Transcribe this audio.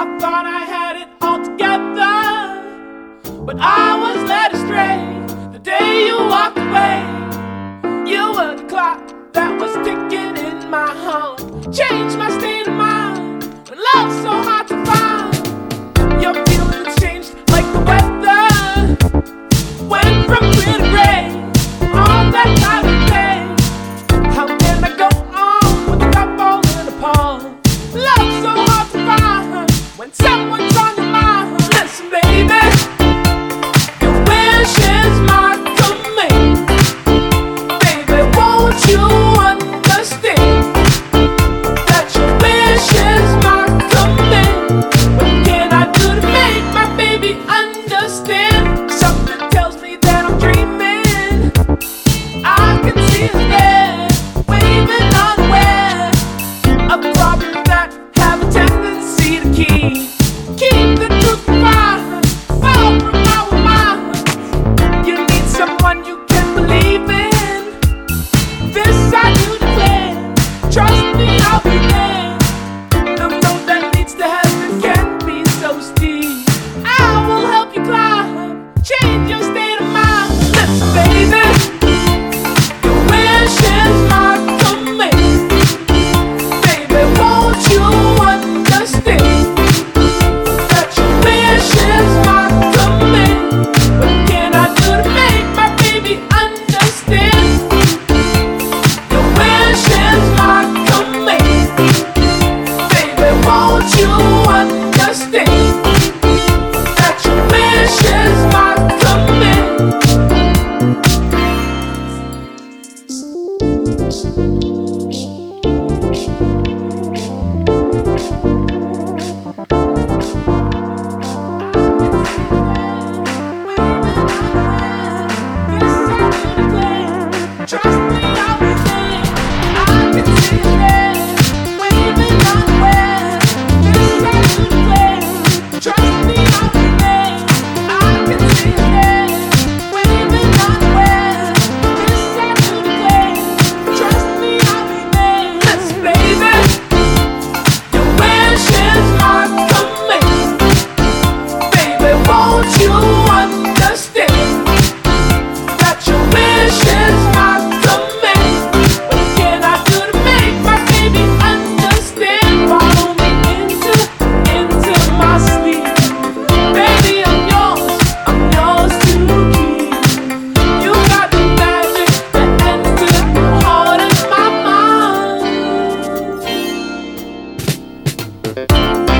I thought I had it all together, but I was led astray the day you walked away. You were the clock that was ticking in my heart, changed my state of mind when love's so hard to find. Your feelings changed like the weather, went from clear to gray, all that time of day. How can I go on without falling apart? Love's so hard to find when someone's on your mind. Listen, baby, your wish is my command. Baby, won't you understand that your wish is my command? What can I do to make my baby understand? Something tells me that I'm dreaming. I can see his head waving unaware of problems that have a tendency to keep the truth behind, far from our minds. You need someone you can believe in. This I do declare. Trust me, I'll be there. The road that leads to heaven can be so steep. I will help you climb, change your state of mind. Listen, baby, your wish is my command. Baby, won't you understand that your wish is my command? What can I do to make my baby understand? Your wish is my command. Baby, won't you understand that your wish is my command? Trust me, I'll be there. I can see it there, waving unaware. This I do declare. Trust me, I'll be there. I can see it there, waving unaware. This I do declare. Trust me, I'll be there. Listen, baby, your wish is my command. Baby, won't you understand that your wish is my command? What can I do to make my baby understand? Follow me into my sleep. Baby, I'm yours to keep. You got the magic that entered the heart and my mind.